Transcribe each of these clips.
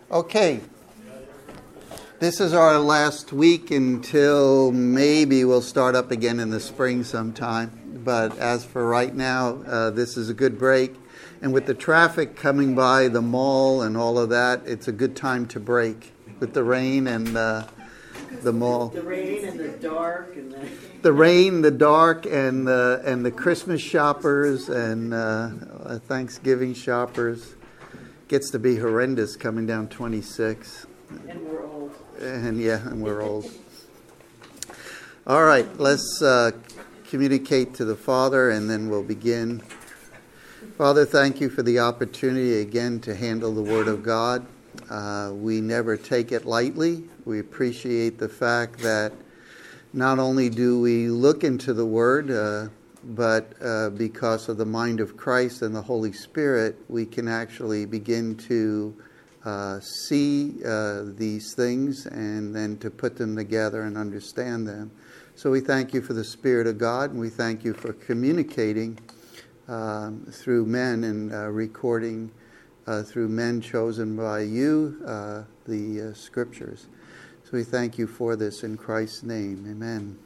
Okay, this is our last week until maybe we'll start up again in the spring sometime. But as for right now, this is a good break. And with the traffic coming by the mall and all of that, it's a good time to break with the rain and the mall. The rain and the dark and the rain, the dark, and the Christmas shoppers and Thanksgiving shoppers. Gets to be horrendous coming down 26. And we're old. And we're old. All right, let's communicate to the Father and then we'll begin. Father, thank you for the opportunity again to handle the Word of God. We never take it lightly. We appreciate the fact that not only do we look into the Word, but because of the mind of Christ and the Holy Spirit, we can actually begin to see these things and then to put them together and understand them. So we thank you for the Spirit of God, and we thank you for communicating through men and recording through men chosen by you the Scriptures. So we thank you for this in Christ's name. Amen.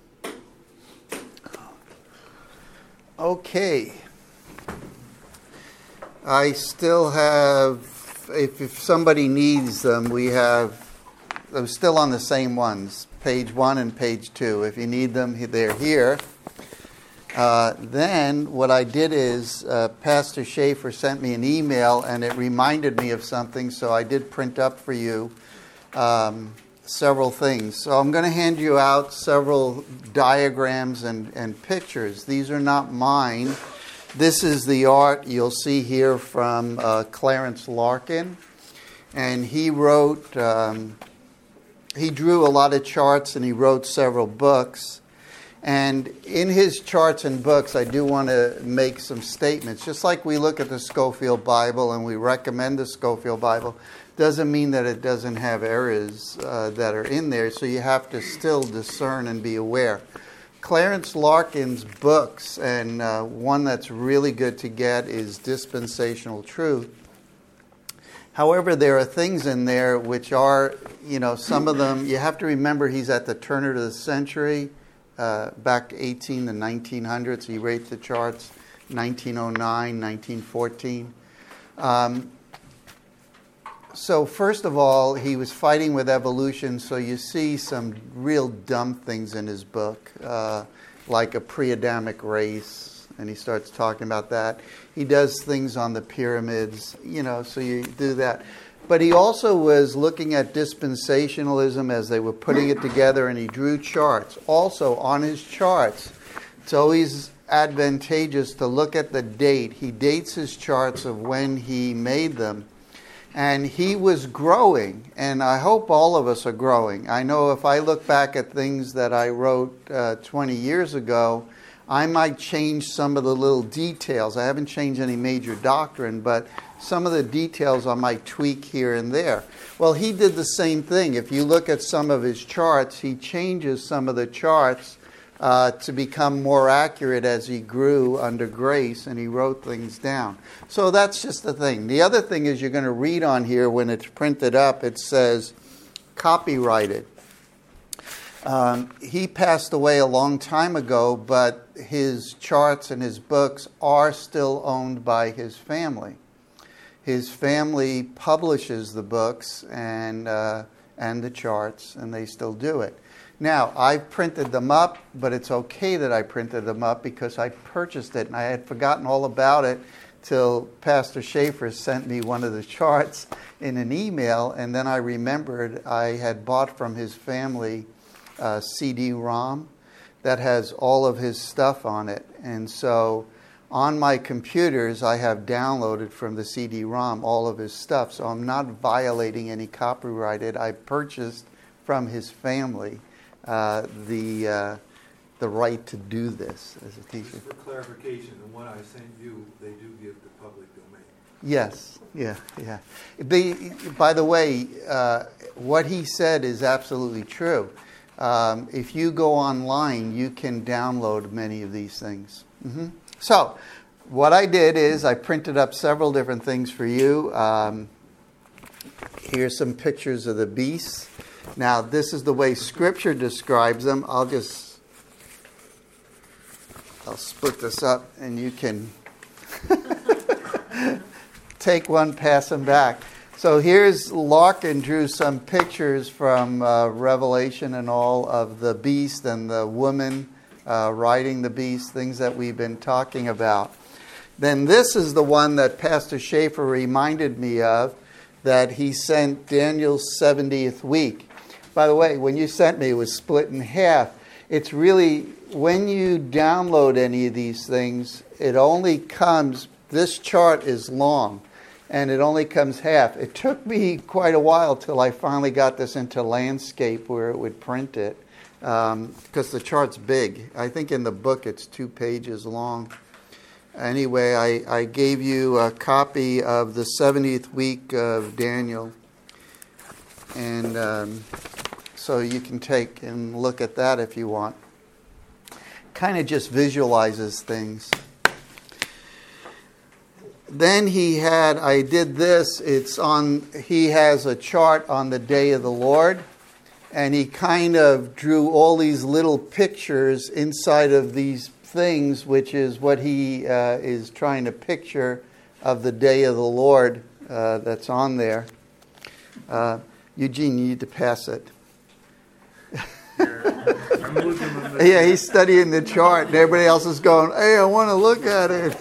Okay. I still have, if somebody needs them, I'm still on the same ones, page 1 and page 2. If you need them, they're here. Then what I did is Pastor Schaefer sent me an email and it reminded me of something, so I did print up for you several things. So I'm going to hand you out several diagrams and pictures. These are not mine. This is the art you'll see here from Clarence Larkin. And he wrote, he drew a lot of charts and he wrote several books. And in his charts and books, I do want to make some statements. Just like we look at the Scofield Bible and we recommend the Scofield Bible, doesn't mean that it doesn't have errors that are in there. So you have to still discern and be aware. Clarence Larkin's books, and one that's really good to get is Dispensational Truth. However, there are things in there which are, some of them, you have to remember he's at the turn of the century. Back 18 to 1900s, he rates the charts, 1909, 1914. So first of all, he was fighting with evolution, so you see some real dumb things in his book, like a pre-Adamic race, and he starts talking about that. He does things on the pyramids, so you do that. But he also was looking at dispensationalism as they were putting it together, and he drew charts. Also, on his charts, it's always advantageous to look at the date. He dates his charts of when he made them. And he was growing, and I hope all of us are growing. I know if I look back at things that I wrote 20 years ago, I might change some of the little details. I haven't changed any major doctrine, but some of the details I might tweak here and there. Well, he did the same thing. If you look at some of his charts, he changes some of the charts to become more accurate as he grew under grace, and he wrote things down. So that's just the thing. The other thing is you're going to read on here when it's printed up, it says copyrighted. He passed away a long time ago, but his charts and his books are still owned by his family. His family publishes the books and the charts, and they still do it. Now, I've printed them up, but it's okay that I printed them up because I purchased it, and I had forgotten all about it till Pastor Schaefer sent me one of the charts in an email, and then I remembered I had bought from his family CD-ROM that has all of his stuff on it. And so on my computers, I have downloaded from the CD-ROM all of his stuff. So I'm not violating any copyrighted. I purchased from his family the right to do this as a teacher. For clarification, the one I sent you, they do give the public domain. Yes, yeah. By the way, what he said is absolutely true. If you go online, you can download many of these things. Mm-hmm. So, what I did is I printed up several different things for you. Here's some pictures of the beasts. Now, this is the way Scripture describes them. I'll split this up, and you can take one, pass them back. So here's Larkin drew some pictures from Revelation and all of the beast and the woman riding the beast, things that we've been talking about. Then this is the one that Pastor Schaefer reminded me of, that he sent Daniel's 70th week. By the way, when you sent me, it was split in half. It's really, when you download any of these things, it only comes, this chart is long, and it only comes half. It took me quite a while till I finally got this into landscape where it would print it, because the chart's big. I think in the book it's 2 pages long. Anyway, I gave you a copy of the 70th week of Daniel, and so you can take and look at that if you want. Kind of just visualizes things. Then I did this. He has a chart on the day of the Lord, and he kind of drew all these little pictures inside of these things, which is what he is trying to picture of the day of the Lord that's on there. Eugene, you need to pass it. Yeah, he's studying the chart, and everybody else is going, hey, I want to look at it.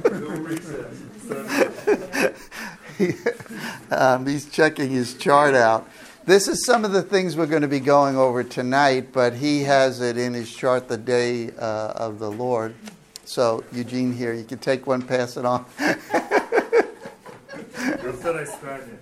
He's checking his chart out. This is some of the things we're going to be going over tonight, but he has it in his chart, the day of the Lord. So, Eugene, here, you can take one, pass it on. That's what I started.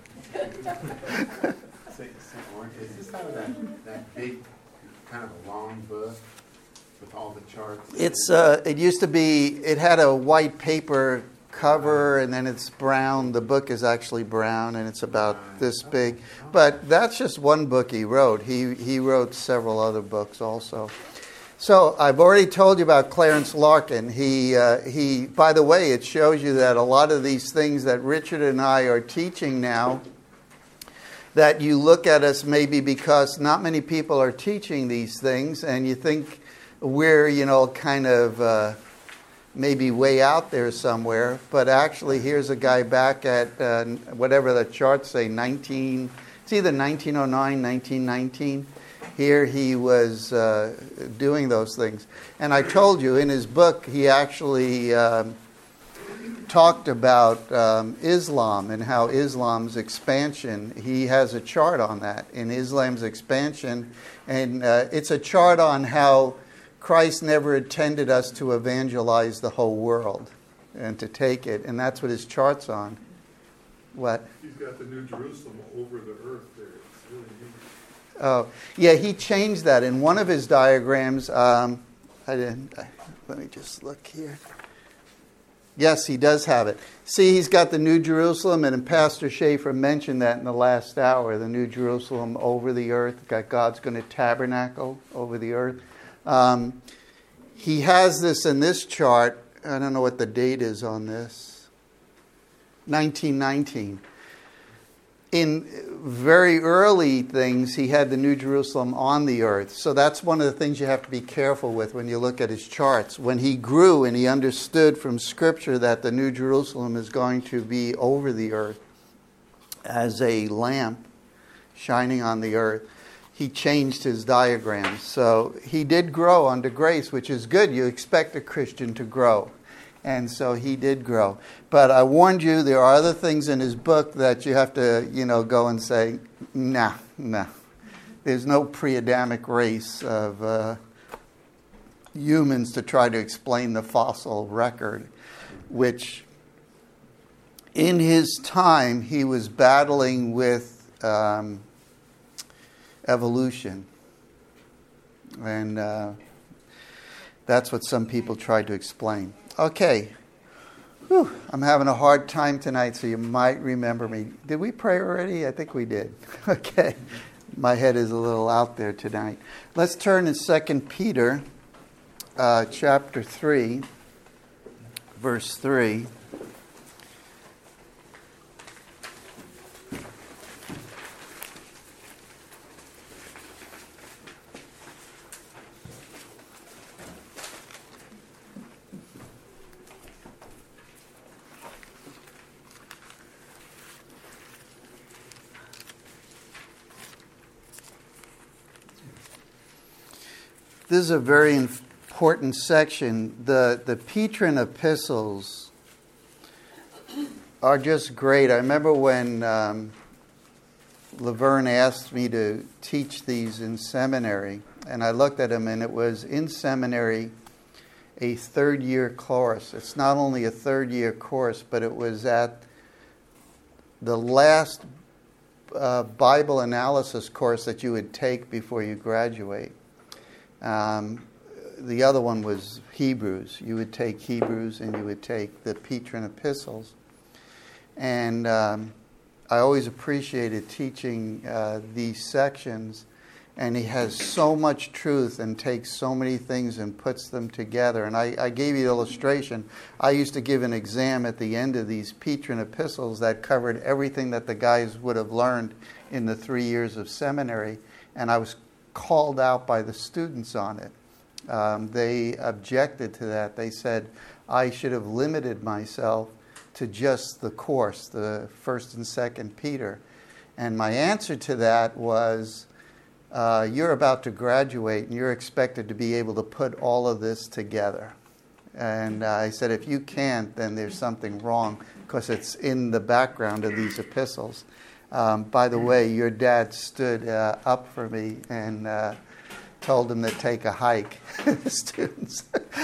Is this out of that big, kind of a long book with all the charts? It used to be, it had a white paper cover, and then it's brown. The book is actually brown, and it's about this big. But that's just one book he wrote. He wrote several other books also. So I've already told you about Clarence Larkin. He by the way, it shows you that a lot of these things that Richard and I are teaching now, that you look at us maybe because not many people are teaching these things, and you think we're, kind of maybe way out there somewhere. But actually, here's a guy back at whatever the charts say, it's either 1909, 1919. Here he was doing those things. And I told you, in his book, he actually talked about Islam and how Islam's expansion, he has a chart on that, in Islam's expansion. And it's a chart on how Christ never intended us to evangelize the whole world and to take it. And that's what his chart's on. What? He's got the New Jerusalem over the earth there. It's really neat. Oh, yeah, he changed that. In one of his diagrams, let me just look here. Yes, he does have it. See, he's got the New Jerusalem, and Pastor Schaefer mentioned that in the last hour, the New Jerusalem over the earth, God's going to tabernacle over the earth. He has this in this chart. I don't know what the date is on this. 1919. In very early things, he had the New Jerusalem on the earth. So that's one of the things you have to be careful with when you look at his charts. When he grew and he understood from Scripture that the New Jerusalem is going to be over the earth as a lamp shining on the earth, he changed his diagrams. So he did grow under grace, which is good. You expect a Christian to grow. And so he did grow. But I warned you, there are other things in his book that you have to, go and say, nah. There's no pre-Adamic race of humans to try to explain the fossil record, which in his time he was battling with evolution. And that's what some people tried to explain. Okay. Whew. I'm having a hard time tonight, so you might remember me. Did we pray already? I think we did. Okay. My head is a little out there tonight. Let's turn to 2 Peter chapter 3, verse 3. This is a very important section. The Petrine epistles are just great. I remember when Laverne asked me to teach these in seminary, and I looked at them, and it was in seminary a third-year course. It's not only a third-year course, but it was at the last Bible analysis course that you would take before you graduate. The other one was Hebrews. You would take Hebrews and you would take the Petrine epistles. And I always appreciated teaching these sections. And he has so much truth and takes so many things and puts them together. And I gave you the illustration. I used to give an exam at the end of these Petrine epistles that covered everything that the guys would have learned in the 3 years of seminary. And I was called out by the students on it. They objected to that. They said I should have limited myself to just the course, the 1st and 2nd Peter. And my answer to that was, you're about to graduate and you're expected to be able to put all of this together. And I said, if you can't, then there's something wrong, because it's in the background of these epistles. By the way, your dad stood up for me and told them to take a hike, the students.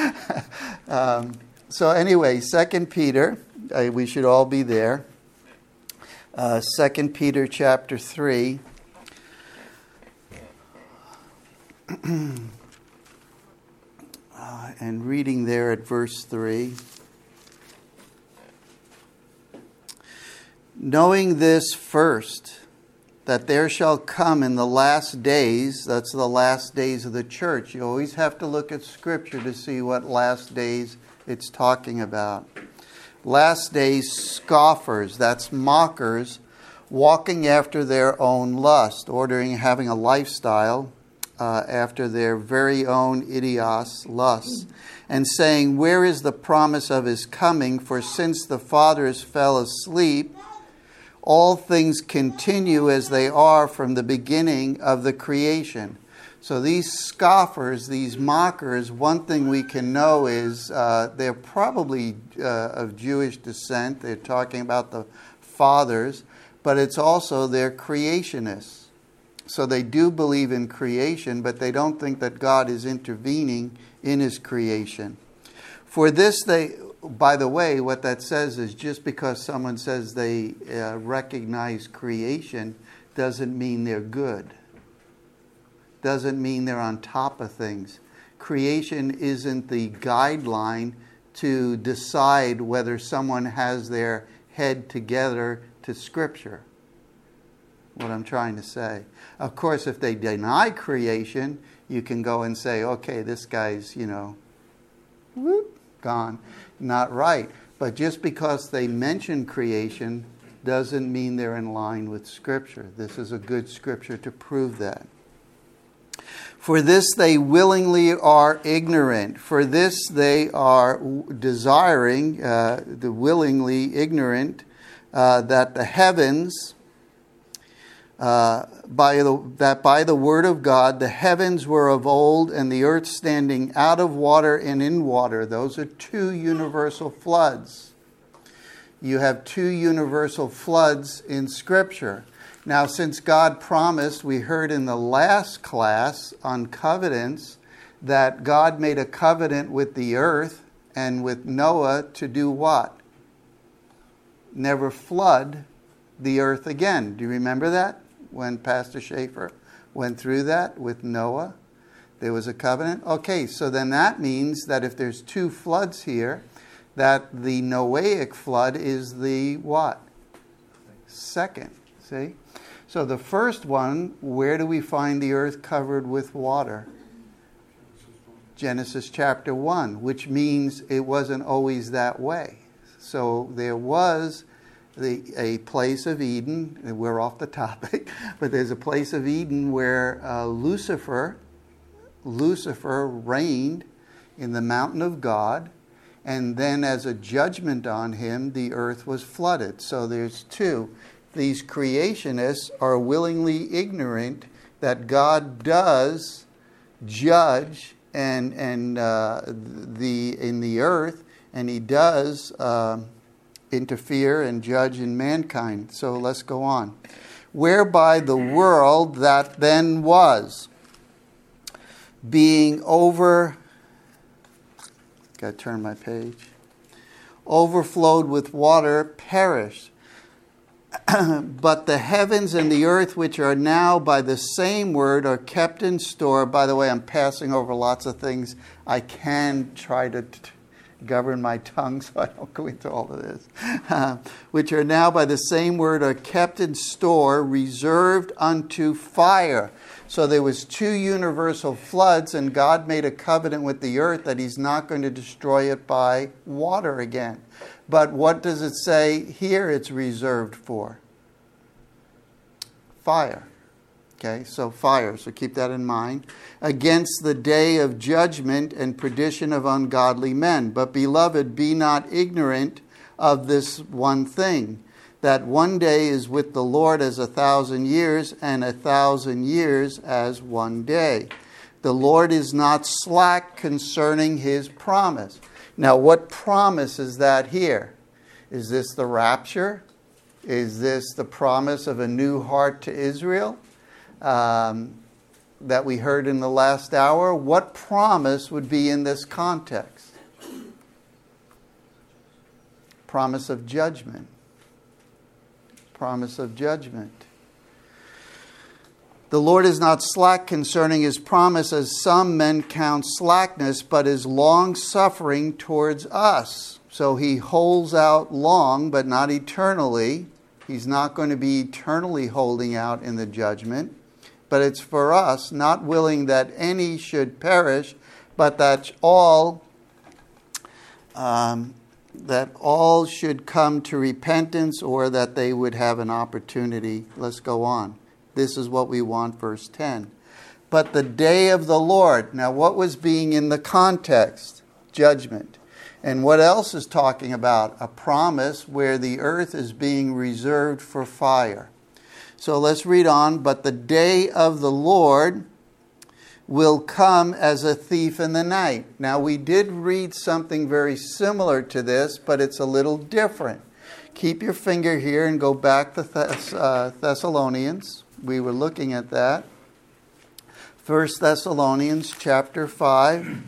So anyway, 2 Peter, we should all be there. 2 Peter chapter 3. And reading there at verse 3. Knowing this first, that there shall come in the last days, that's the last days of the church. You always have to look at Scripture to see what last days it's talking about. Last days, scoffers, that's mockers, walking after their own lust, having a lifestyle after their very own idios lusts, and saying, where is the promise of his coming? For since the fathers fell asleep, all things continue as they are from the beginning of the creation. So these scoffers, these mockers, one thing we can know is they're probably of Jewish descent. They're talking about the fathers, but it's also they're creationists. So they do believe in creation, but they don't think that God is intervening in his creation. For this by the way, what that says is just because someone says they recognize creation doesn't mean they're good. Doesn't mean they're on top of things. Creation isn't the guideline to decide whether someone has their head together to Scripture. What I'm trying to say. Of course, if they deny creation, you can go and say, okay, this guy's, gone. Not right. But just because they mention creation doesn't mean they're in line with Scripture. This is a good Scripture to prove that. For this they willingly are ignorant. For this they are desiring, the willingly ignorant, that the heavens, by the word of God, the heavens were of old, and the earth standing out of water and in water. Those are two universal floods. You have two universal floods in Scripture. Now, since God promised, we heard in the last class on covenants, that God made a covenant with the earth and with Noah to do what? Never flood the earth again. Do you remember that? When Pastor Schaefer went through that with Noah, there was a covenant. Okay, so then that means that if there's two floods here, that the Noahic flood is the what? Second, see? So the first one, where do we find the earth covered with water? Genesis chapter 1, which means it wasn't always that way. So there was a place of Eden, and we're off the topic, but there's a place of Eden where Lucifer reigned in the mountain of God, and then as a judgment on him, the earth was flooded. So there's two. These creationists are willingly ignorant that God does judge and in the earth, and he does interfere and judge in mankind. So let's go on. Whereby the world that then was, being gotta turn my page, overflowed with water, perished. But the heavens and the earth, which are now by the same word, are kept in store. By the way, I'm passing over lots of things. I can try to govern my tongue so I don't go into all of this. Which are now by the same word, are kept in store, reserved unto fire. So there was 2 universal floods, and God made a covenant with the earth that he's not going to destroy it by water again. But what does it say here it's reserved for? Fire. Okay, so fire. So keep that in mind. Against the day of judgment and perdition of ungodly men. But beloved, be not ignorant of this one thing, that one day is with the Lord as 1,000 years, and 1,000 years as one day. The Lord is not slack concerning his promise. Now, what promise is that here? Is this the rapture? Is this the promise of a new heart to Israel that we heard in the last hour? What promise would be in this context? Promise of judgment. Promise of judgment. The Lord is not slack concerning his promise, as some men count slackness, but is long-suffering towards us. So he holds out long, but not eternally. He's not going to be eternally holding out in the judgment. But it's for us, not willing that any should perish, but that all should come to repentance, or that they would have an opportunity. Let's go on. This is what we want, verse 10. But the day of the Lord. Now, what was being in the context? Judgment. And what else is talking about? A promise where the earth is being reserved for fire. So let's read on. But the day of the Lord will come as a thief in the night. Now, we did read something very similar to this, but it's a little different. Keep your finger here and go back to Thessalonians. We were looking at that. 1 Thessalonians chapter 5.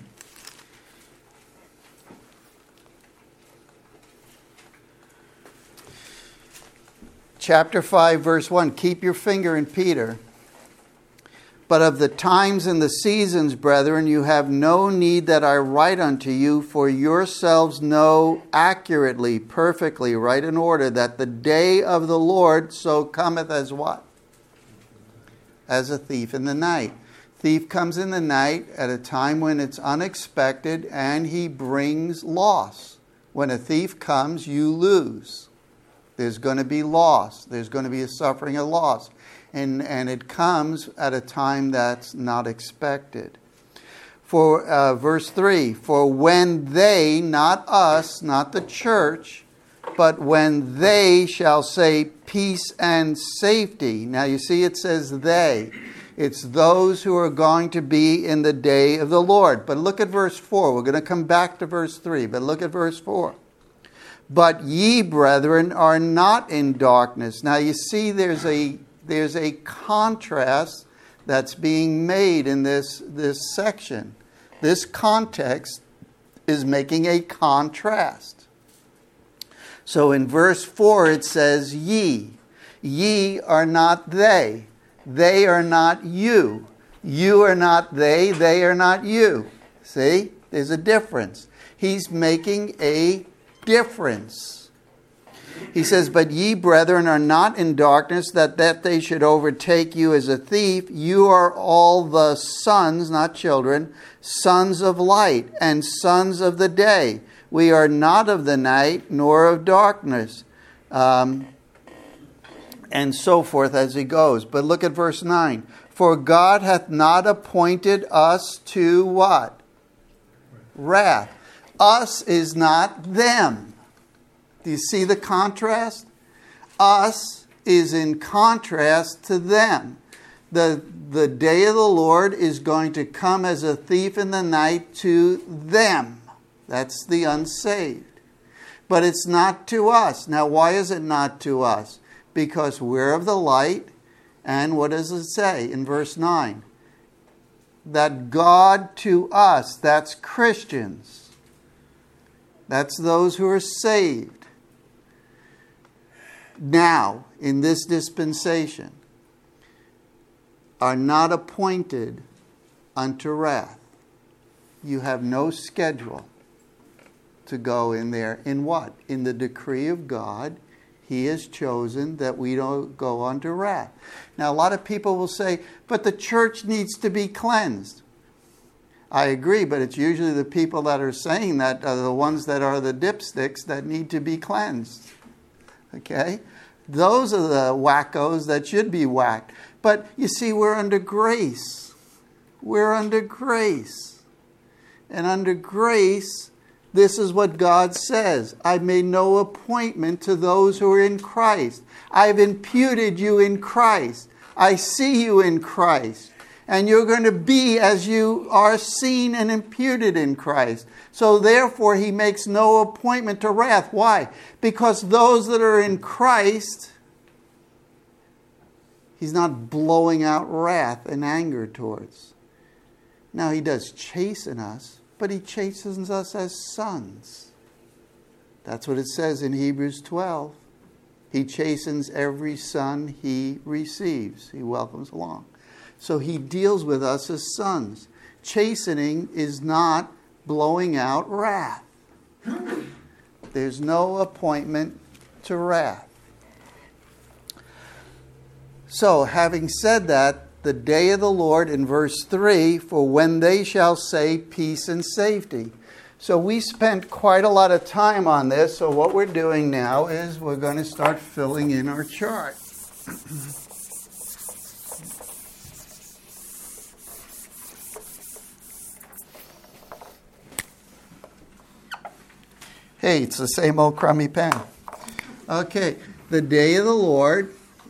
Chapter 5, verse 1. Keep your finger in Peter. But of the times and the seasons, brethren, you have no need that I write unto you, for yourselves know accurately, perfectly, right in order, that the day of the Lord so cometh as what? As a thief in the night. Thief comes in the night at a time when it's unexpected, and he brings loss. When a thief comes, you lose. There's going to be loss. There's going to be a suffering of loss. And it comes at a time that's not expected. For verse 3, for when they, not us, not the church, but when they shall say peace and safety. Now you see it says they. It's those who are going to be in the day of the Lord. But look at verse 4. We're going to come back to verse 3, but look at verse 4. But ye, brethren, are not in darkness. Now you see there's a contrast that's being made in this section. This context is making a contrast. So in verse 4 it says, ye. Ye are not they. They are not you. You are not they. They are not you. See? There's a difference. He's making a difference. He says, but ye, brethren, are not in darkness, that they should overtake you as a thief. You are all the sons, not children, sons of light and sons of the day. We are not of the night, nor of darkness. And so forth as he goes. But look at verse 9. For God hath not appointed us to what? Wrath. Us is not them. Do you see the contrast? Us is in contrast to them. The day of the Lord is going to come as a thief in the night to them. That's the unsaved. But it's not to us. Now, why is it not to us? Because we're of the light. And what does it say in verse 9? That God to us, that's Christians. That's those who are saved. Now, in this dispensation, are not appointed unto wrath. You have no schedule to go in there. In what? In the decree of God, He has chosen that we don't go unto wrath. Now, a lot of people will say, but the church needs to be cleansed. I agree, but it's usually the people that are saying that are the ones that are the dipsticks that need to be cleansed. Okay? Those are the wackos that should be whacked. But you see, we're under grace. We're under grace. And under grace, this is what God says. I've made no appointment to those who are in Christ. I've imputed you in Christ. I see you in Christ. And you're going to be as you are seen and imputed in Christ. So therefore, He makes no appointment to wrath. Why? Because those that are in Christ, He's not blowing out wrath and anger towards. Now, He does chasten us, but He chastens us as sons. That's what it says in Hebrews 12. He chastens every son He receives. He welcomes along. So He deals with us as sons. Chastening is not blowing out wrath. There's no appointment to wrath. So, having said that, the day of the Lord in verse 3, for when they shall say peace and safety. So we spent quite a lot of time on this. So what we're doing now is we're going to start filling in our chart. Hey, it's the same old crummy pen. Okay, the day of the Lord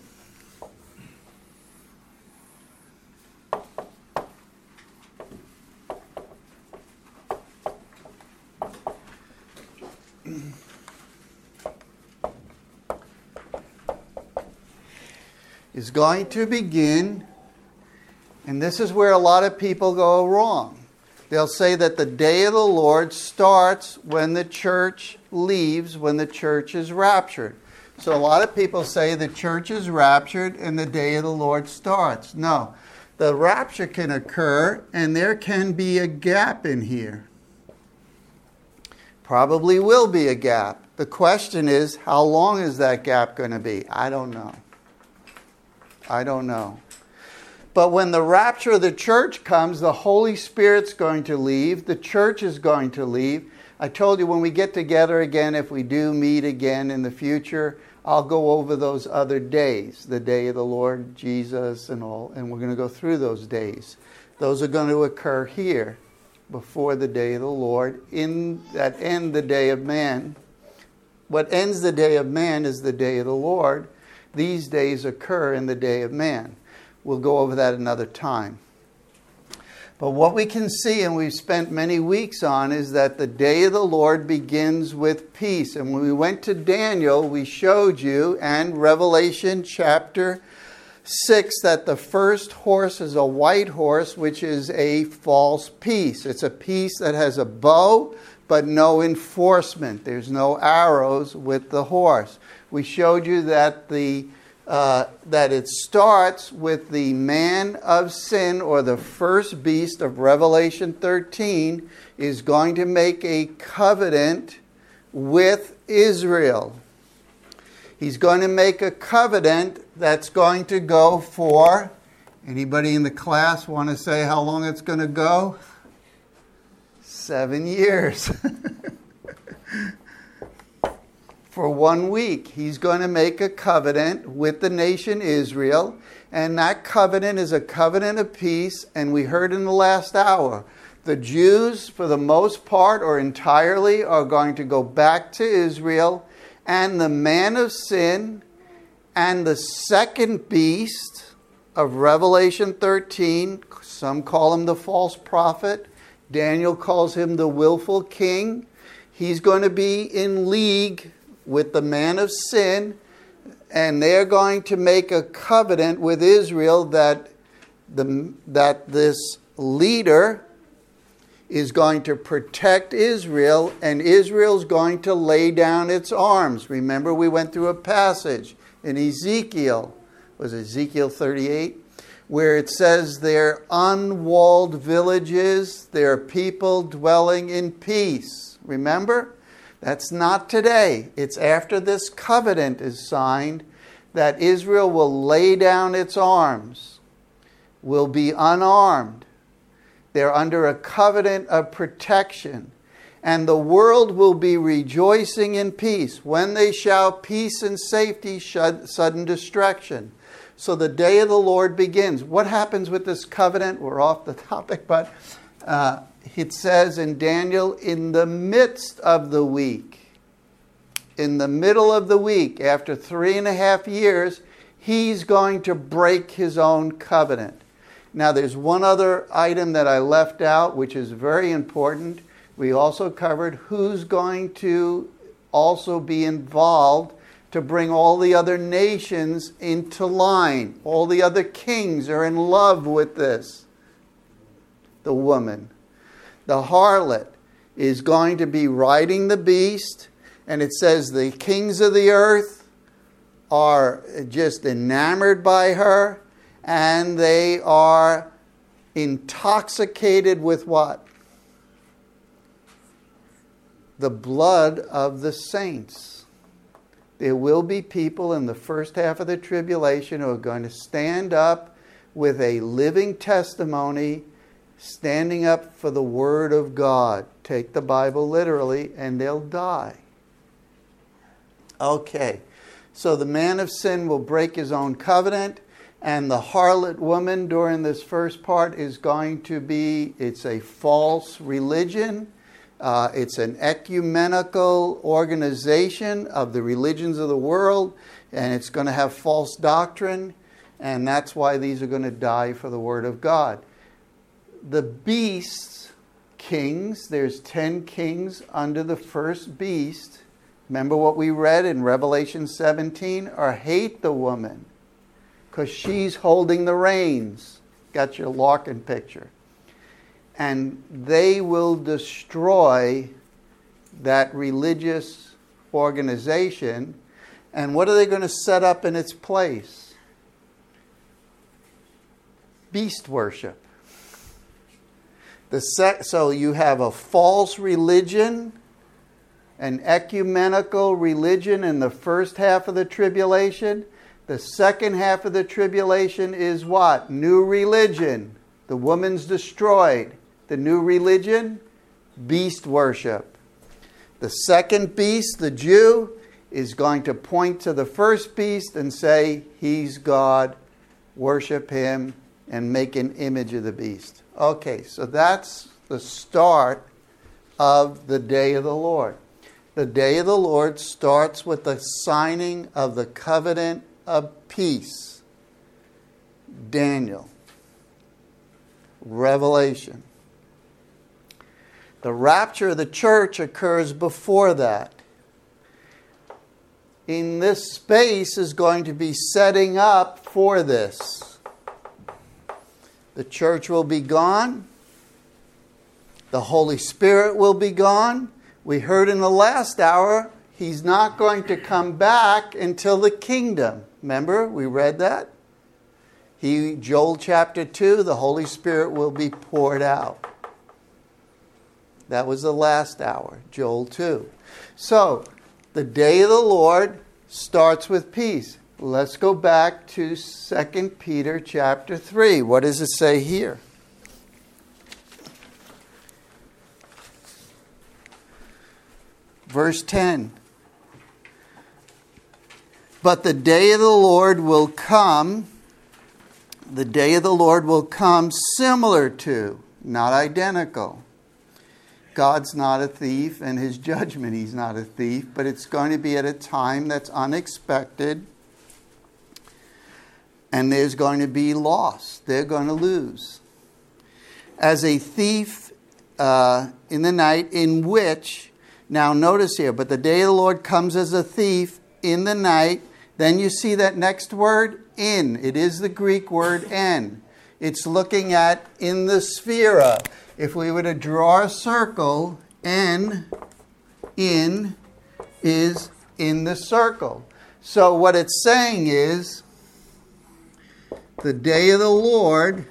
is going to begin, and this is where a lot of people go wrong. They'll say that the day of the Lord starts when the church leaves, when the church is raptured. So a lot of people say the church is raptured and the day of the Lord starts. No, the rapture can occur and there can be a gap in here. Probably will be a gap. The question is, how long is that gap going to be? I don't know. But when the rapture of the church comes, the Holy Spirit's going to leave. The church is going to leave. I told you when we get together again, if we do meet again in the future, I'll go over those other days. The day of the Lord Jesus and all. And we're going to go through those days. Those are going to occur here before the day of the Lord. That end the day of man. What ends the day of man is the day of the Lord. These days occur in the day of man. We'll go over that another time. But what we can see, and we've spent many weeks on, is that the day of the Lord begins with peace. And when we went to Daniel, we showed you, and Revelation chapter 6, that the first horse is a white horse, which is a false peace. It's a peace that has a bow, but no enforcement. There's no arrows with the horse. We showed you that that it starts with the man of sin, or the first beast of Revelation 13, is going to make a covenant with Israel. He's going to make a covenant that's going to go for, anybody in the class want to say how long it's going to go? 7 years. For 1 week, he's going to make a covenant with the nation Israel. And that covenant is a covenant of peace. And we heard in the last hour, the Jews, for the most part or entirely, are going to go back to Israel. And the man of sin and the second beast of Revelation 13. Some call him the false prophet. Daniel calls him the willful king. He's going to be in league with the man of sin, and they're going to make a covenant with Israel that this leader is going to protect Israel, and Israel's going to lay down its arms. Remember, we went through a passage in Ezekiel, was it Ezekiel 38, where it says they're unwalled villages, they're people dwelling in peace. Remember? That's not today. It's after this covenant is signed that Israel will lay down its arms, will be unarmed. They're under a covenant of protection. And the world will be rejoicing in peace. When they shout peace and safety, sudden destruction. So the day of the Lord begins. What happens with this covenant? We're off the topic, but it says in Daniel, in the midst of the week, in the middle of the week, after 3.5 years, he's going to break his own covenant. Now, there's one other item that I left out, which is very important. We also covered who's going to also be involved to bring all the other nations into line. All the other kings are in love with this. The woman. The harlot is going to be riding the beast, and it says the kings of the earth are just enamored by her, and they are intoxicated with what? The blood of the saints. There will be people in the first half of the tribulation who are going to stand up with a living testimony, standing up for the Word of God. Take the Bible literally, and they'll die. Okay, so the man of sin will break his own covenant, and the harlot woman during this first part is going to be, it's a false religion. It's an ecumenical organization of the religions of the world, and it's going to have false doctrine, and that's why these are going to die for the Word of God. The beasts, kings, there's 10 kings under the first beast. Remember what we read in Revelation 17? Or hate the woman, because she's holding the reins. Got your Larkin picture. And they will destroy that religious organization. And what are they going to set up in its place? Beast worship. So you have a false religion, an ecumenical religion in the first half of the tribulation. The second half of the tribulation is what? New religion. The woman's destroyed. The new religion, beast worship. The second beast, the Jew, is going to point to the first beast and say, he's God, worship him, and make an image of the beast. Okay, so that's the start of the day of the Lord. The day of the Lord starts with the signing of the covenant of peace. Daniel. Revelation. The rapture of the church occurs before that. In this space is going to be setting up for this. The church will be gone. The Holy Spirit will be gone. We heard in the last hour, he's not going to come back until the kingdom. Remember, we read that? Joel chapter 2, the Holy Spirit will be poured out. That was the last hour, Joel 2. So, the day of the Lord starts with peace. Let's go back to 2 Peter chapter 3. What does it say here? Verse 10. But the day of the Lord will come. The day of the Lord will come similar to, not identical. God's not a thief, and his judgment, he's not a thief, but it's going to be at a time that's unexpected. And there's going to be loss. They're going to lose. As a thief in the night, in which, now notice here, but the day of the Lord comes as a thief in the night. Then you see that next word, in. It is the Greek word en. It's looking at in the sphere. If we were to draw a circle, en, in, is in the circle. So what it's saying is, the day of the Lord,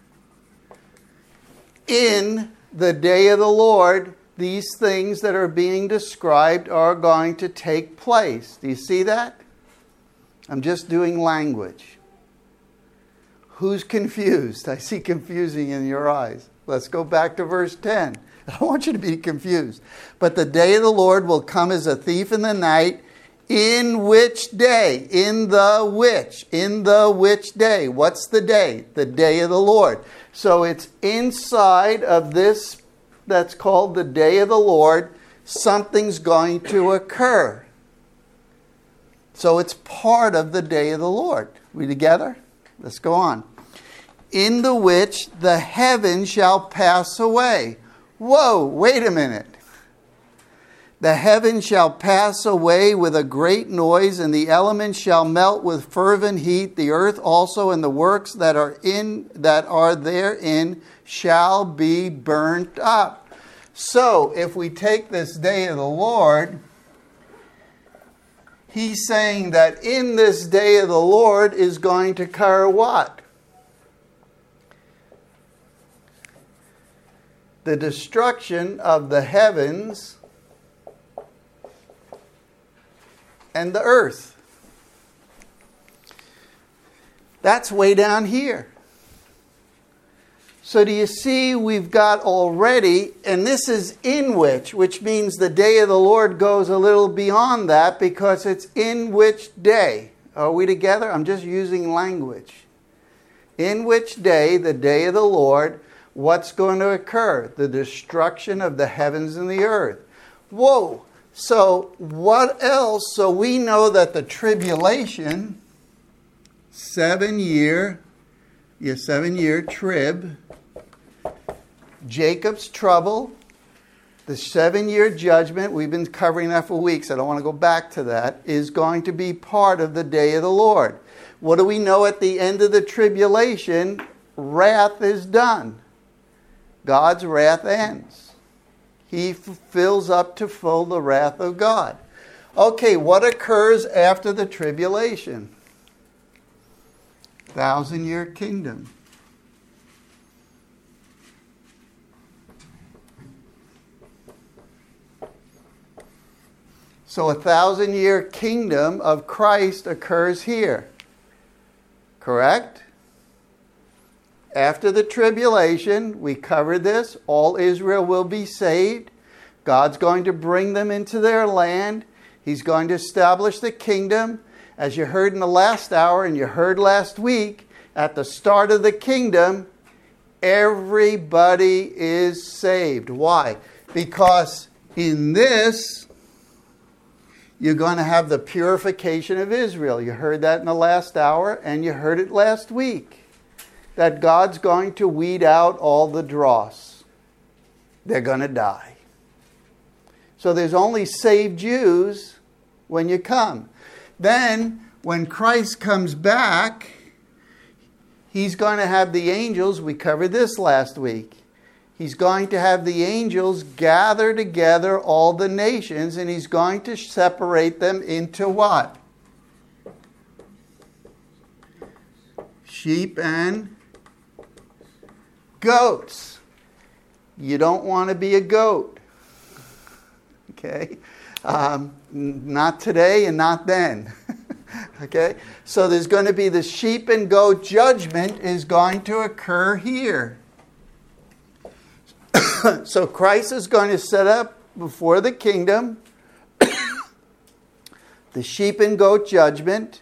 in the day of the Lord, these things that are being described are going to take place. Do you see that? I'm just doing language. Who's confused? I see confusing in your eyes. Let's go back to verse 10. I don't want you to be confused. But the day of the Lord will come as a thief in the night. In which day? In the which? In the which day? What's the day? The day of the Lord. So it's inside of this that's called the day of the Lord. Something's going to occur. So it's part of the day of the Lord. We together? Let's go on. In the which the heavens shall pass away. Whoa, wait a minute. The heavens shall pass away with a great noise, and the elements shall melt with fervent heat. The earth also and the works that are therein shall be burnt up. So, if we take this day of the Lord, he's saying that in this day of the Lord is going to occur what? The destruction of the heavens and the earth. That's way down here. So do you see we've got already, and this is in which means the day of the Lord goes a little beyond that because it's in which day. Are we together? I'm just using language. In which day, the day of the Lord, what's going to occur? The destruction of the heavens and the earth. Whoa! So what else? So we know that the tribulation, 7 year trib, Jacob's trouble, the 7-year judgment, we've been covering that for weeks, I don't want to go back to that, is going to be part of the day of the Lord. What do we know at the end of the tribulation? Wrath is done. God's wrath ends. He fills up to full the wrath of God. Okay, what occurs after the tribulation? 1,000-year kingdom. So a 1,000-year kingdom of Christ occurs here. Correct? After the tribulation, we covered this, all Israel will be saved. God's going to bring them into their land. He's going to establish the kingdom. As you heard in the last hour and you heard last week, at the start of the kingdom, everybody is saved. Why? Because in this, you're going to have the purification of Israel. You heard that in the last hour and you heard it last week. That God's going to weed out all the dross. They're going to die. So there's only saved Jews when you come. Then, when Christ comes back, He's going to have the angels, we covered this last week. He's going to have the angels gather together all the nations, and He's going to separate them into what? Sheep and goats. You don't want to be a goat. Okay? Not today and not then. Okay? So there's going to be the sheep and goat judgment is going to occur here. So Christ is going to set up before the kingdom the sheep and goat judgment.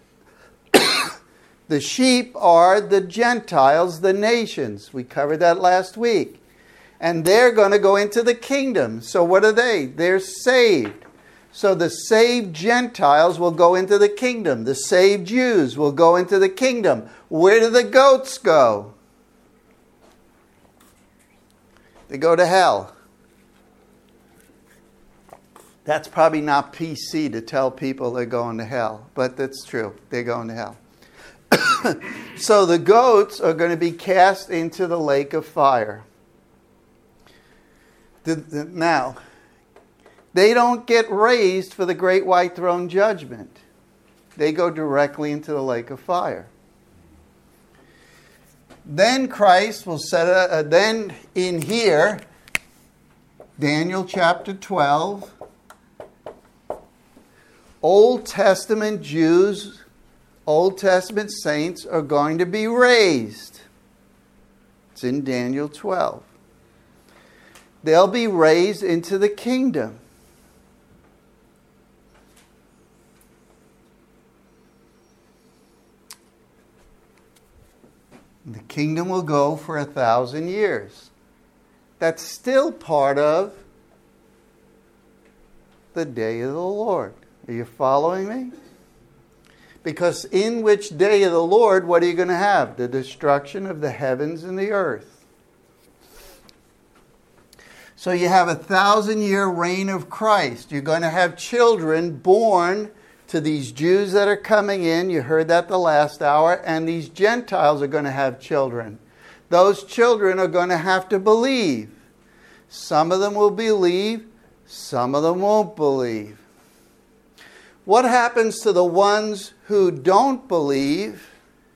The sheep are the Gentiles, the nations. We covered that last week. And they're going to go into the kingdom. So what are they? They're saved. So the saved Gentiles will go into the kingdom. The saved Jews will go into the kingdom. Where do the goats go? They go to hell. That's probably not PC to tell people they're going to hell, but that's true. They're going to hell. So the goats are going to be cast into the lake of fire. Now, they don't get raised for the great white throne judgment. They go directly into the lake of fire. Then Christ will then in here, Daniel chapter 12, Old Testament Jews, Old Testament saints are going to be raised. It's in Daniel 12. They'll be raised into the kingdom. The kingdom will go for 1,000 years. That's still part of the day of the Lord. Are you following me? Because in which day of the Lord, what are you going to have? The destruction of the heavens and the earth. So you have 1,000-year reign of Christ. You're going to have children born to these Jews that are coming in. You heard that the last hour. And these Gentiles are going to have children. Those children are going to have to believe. Some of them will believe. Some of them won't believe. What happens to the ones who don't believe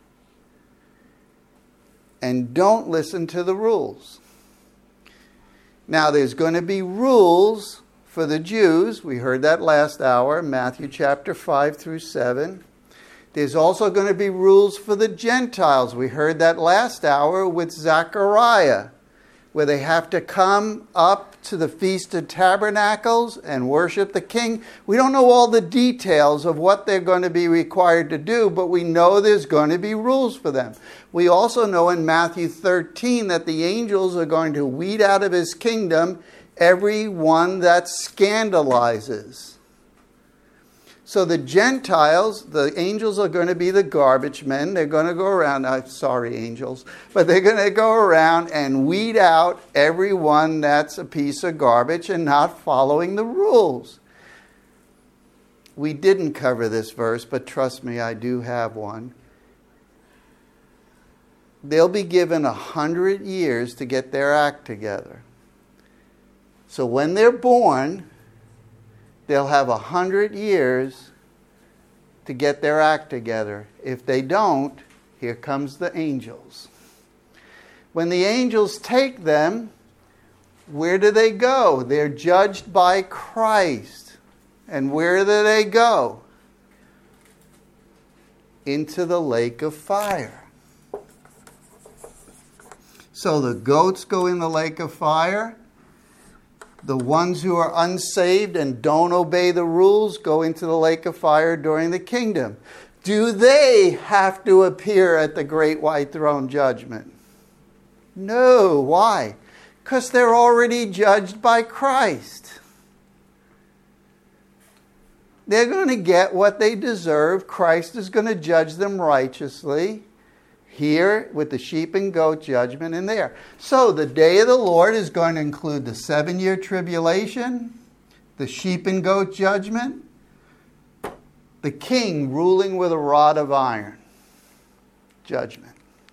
and don't listen to the rules? Now, there's going to be rules for the Jews. We heard that last hour, Matthew chapter 5 through 7. There's also going to be rules for the Gentiles. We heard that last hour with Zechariah, where they have to come up to the Feast of Tabernacles and worship the King. We don't know all the details of what they're going to be required to do, but we know there's going to be rules for them. We also know in Matthew 13 that the angels are going to weed out of his kingdom every one that scandalizes. So the Gentiles, the angels are going to be the garbage men. They're going to go around, sorry angels, but they're going to go around and weed out everyone that's a piece of garbage and not following the rules. We didn't cover this verse, but trust me, I do have one. They'll be given 100 years to get their act together. So when they're born, they'll have 100 years to get their act together. If they don't, here comes the angels. When the angels take them, where do they go? They're judged by Christ. And where do they go? Into the lake of fire. So the goats go in the lake of fire. The ones who are unsaved and don't obey the rules go into the lake of fire during the kingdom. Do they have to appear at the great white throne judgment? No. Why? Because they're already judged by Christ. They're going to get what they deserve. Christ is going to judge them righteously. Here with the sheep and goat judgment in there. So the day of the Lord is going to include the 7-year tribulation, the sheep and goat judgment, the king ruling with a rod of iron judgment.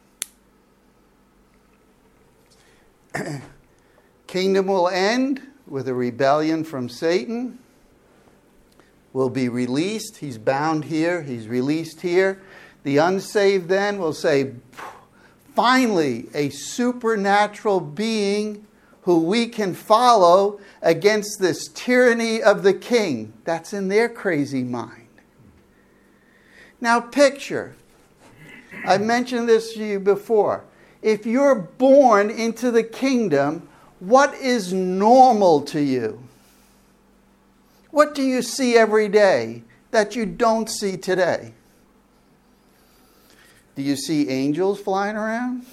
Kingdom will end with a rebellion from Satan. Will be released. He's bound here. He's released here. The unsaved then will say, finally, a supernatural being who we can follow against this tyranny of the king. That's in their crazy mind. Now picture, I mentioned this to you before. If you're born into the kingdom, what is normal to you? What do you see every day that you don't see today? Do you see angels flying around?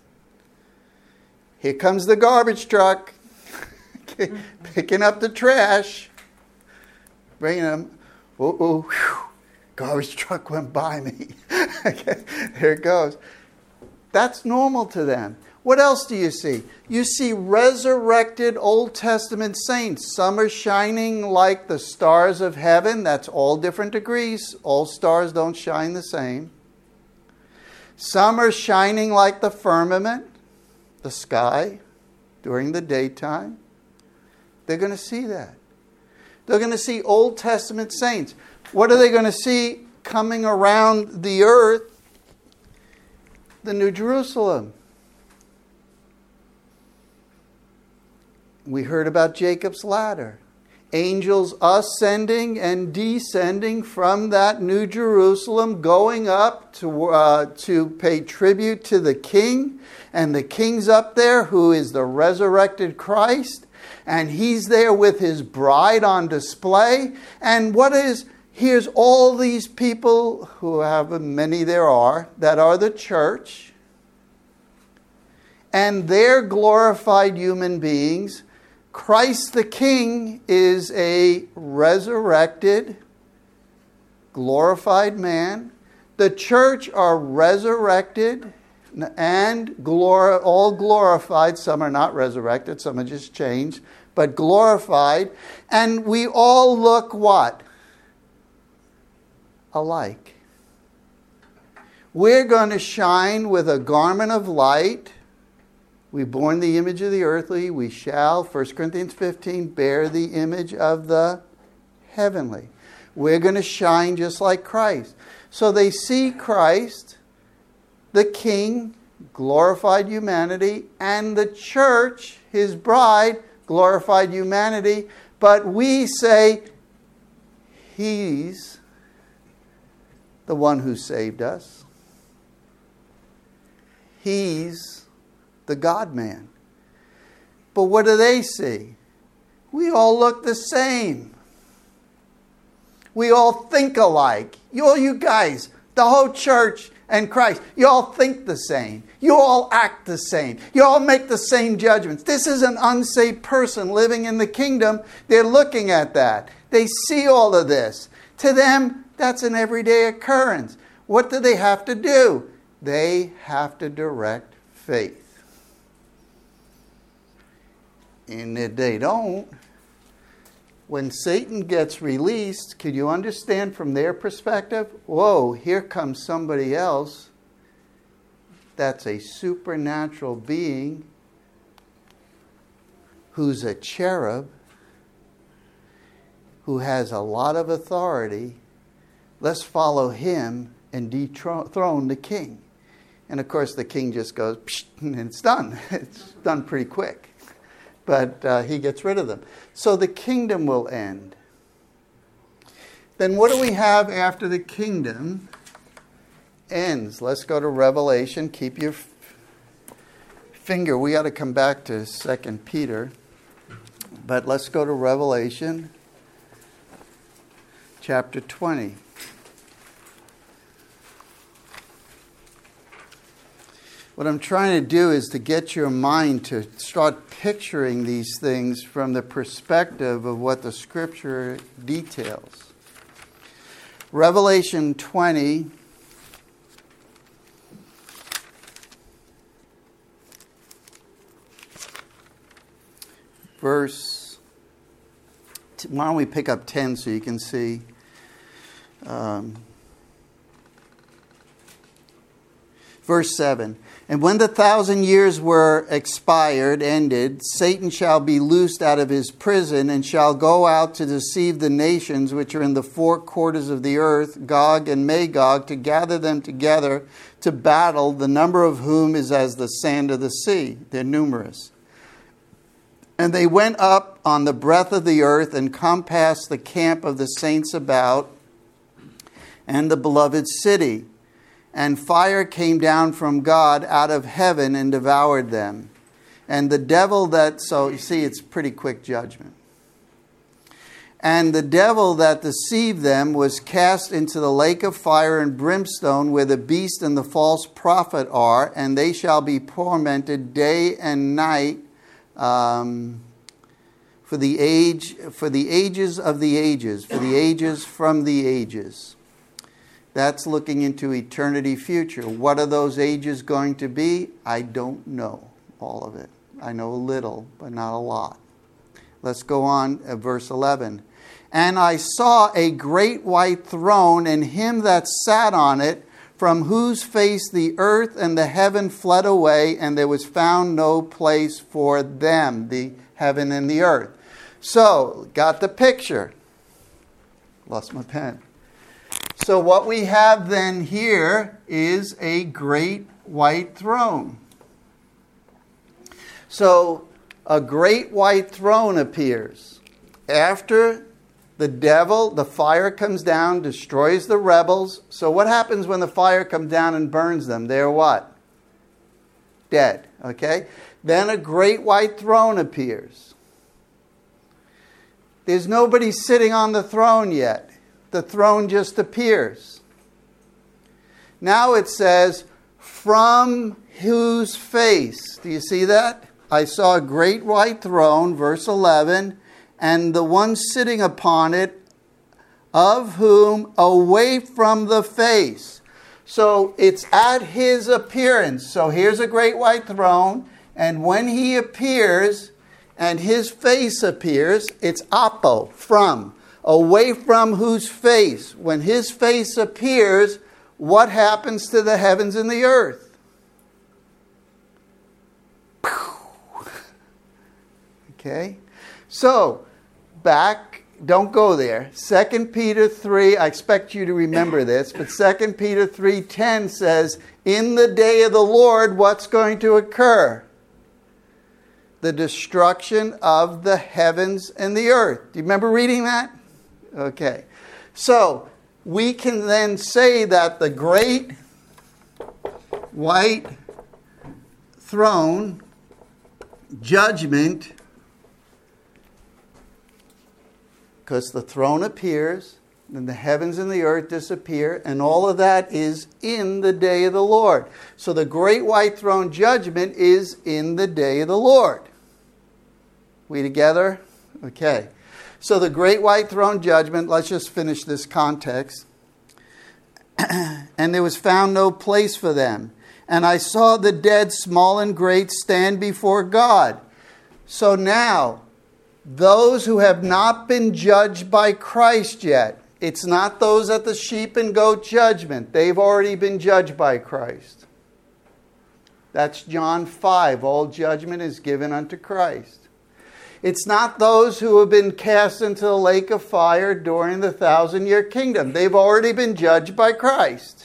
Here comes the garbage truck, picking up the trash. bringing them. Oh, garbage truck went by me. Here it goes. That's normal to them. What else do you see? You see resurrected Old Testament saints. Some are shining like the stars of heaven. That's all different degrees. All stars don't shine the same. Some are shining like the firmament, the sky, during the daytime. They're going to see that. They're going to see Old Testament saints. What are they going to see coming around the earth? The New Jerusalem. We heard about Jacob's ladder. Angels ascending and descending from that New Jerusalem, going up to pay tribute to the King. And the King's up there, who is the resurrected Christ. And he's there with his bride on display. And here's all these people, however many there are, that are the church. And they're glorified human beings. Christ the King is a resurrected, glorified man. The church are resurrected and all glorified. Some are not resurrected, some are just changed, but glorified. And we all look what? Alike. We're going to shine with a garment of light. We've borne the image of the earthly. We shall, 1 Corinthians 15, bear the image of the heavenly. We're going to shine just like Christ. So they see Christ, the King, glorified humanity, and the church, his bride, glorified humanity. But we say, he's the one who saved us. He's the God-man. But what do they see? We all look the same. We all think alike. You guys, the whole church and Christ, you all think the same. You all act the same. You all make the same judgments. This is an unsaved person living in the kingdom. They're looking at that. They see all of this. To them, that's an everyday occurrence. What do they have to do? They have to direct faith. And if they don't, when Satan gets released, can you understand from their perspective? Whoa, here comes somebody else that's a supernatural being who's a cherub, who has a lot of authority. Let's follow him and dethrone the king. And of course the king just goes, psh, and it's done. It's done pretty quick. But he gets rid of them. So the kingdom will end. Then what do we have after the kingdom ends? Let's go to Revelation. Keep your finger. We got to come back to 2 Peter. But let's go to Revelation chapter 20. What I'm trying to do is to get your mind to start picturing these things from the perspective of what the Scripture details. Revelation 20, verse, why don't we pick up 10 so you can see. Verse 7. And when the 1,000 years were ended, Satan shall be loosed out of his prison and shall go out to deceive the nations which are in the four quarters of the earth, Gog and Magog, to gather them together to battle, the number of whom is as the sand of the sea. They're numerous. And they went up on the breadth of the earth and compassed the camp of the saints about and the beloved city. And fire came down from God out of heaven and devoured them. And the devil so you see, it's pretty quick judgment. And the devil that deceived them was cast into the lake of fire and brimstone, where the beast and the false prophet are, and they shall be tormented day and night for the ages of the ages, for the ages from the ages. That's looking into eternity future. What are those ages going to be? I don't know all of it. I know a little, but not a lot. Let's go on at verse 11. And I saw a great white throne, and him that sat on it, from whose face the earth and the heaven fled away, and there was found no place for them, the heaven and the earth. So, got the picture. Lost my pen. So what we have then here is a great white throne. So a great white throne appears. After the devil, the fire comes down, destroys the rebels. So what happens when the fire comes down and burns them? They're what? Dead. Okay? Then a great white throne appears. There's nobody sitting on the throne yet. The throne just appears. Now it says, from whose face. Do you see that? I saw a great white throne, verse 11, and the one sitting upon it, of whom away from the face. So it's at his appearance. So here's a great white throne, and when he appears, and his face appears, it's apo, from. Away from whose face? When his face appears, what happens to the heavens and the earth? Okay? So, back, don't go there. 2 Peter 3, I expect you to remember this, but 2 Peter 3:10 says, in the day of the Lord, what's going to occur? The destruction of the heavens and the earth. Do you remember reading that? Okay, so we can then say that the great white throne judgment, because the throne appears, then the heavens and the earth disappear, and all of that is in the day of the Lord. So the great white throne judgment is in the day of the Lord. We together? Okay. So the great white throne judgment, let's just finish this context. And there was found no place for them. And I saw the dead, small and great, stand before God. So now, those who have not been judged by Christ yet, it's not those at the sheep and goat judgment. They've already been judged by Christ. That's John 5. All judgment is given unto Christ. It's not those who have been cast into the lake of fire during the 1,000-year kingdom. They've already been judged by Christ.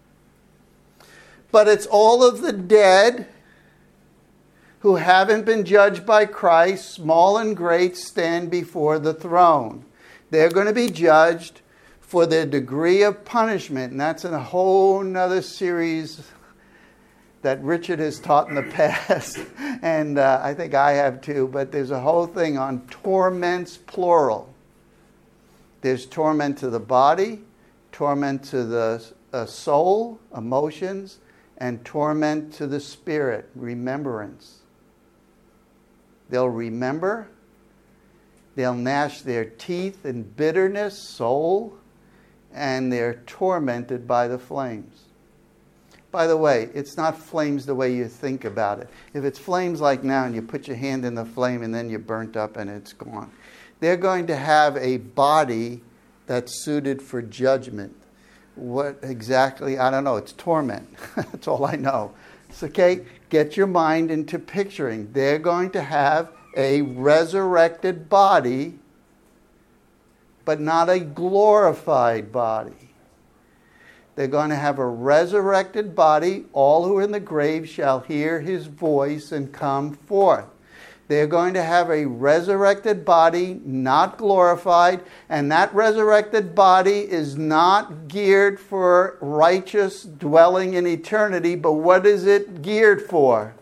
But it's all of the dead who haven't been judged by Christ, small and great, stand before the throne. They're going to be judged for their degree of punishment. And that's in a whole nother series that Richard has taught in the past, and I think I have too, but there's a whole thing on torments, plural. There's torment to the body, torment to the soul, emotions, and torment to the spirit, remembrance. They'll remember, they'll gnash their teeth in bitterness, soul, and they're tormented by the flames. By the way, it's not flames the way you think about it. If it's flames like now and you put your hand in the flame and then you're burnt up and it's gone. They're going to have a body that's suited for judgment. What exactly? I don't know. It's torment. That's all I know. So, okay, get your mind into picturing. They're going to have a resurrected body, but not a glorified body. They're going to have a resurrected body. All who are in the grave shall hear his voice and come forth. They're going to have a resurrected body, not glorified. And that resurrected body is not geared for righteous dwelling in eternity. But what is it geared for?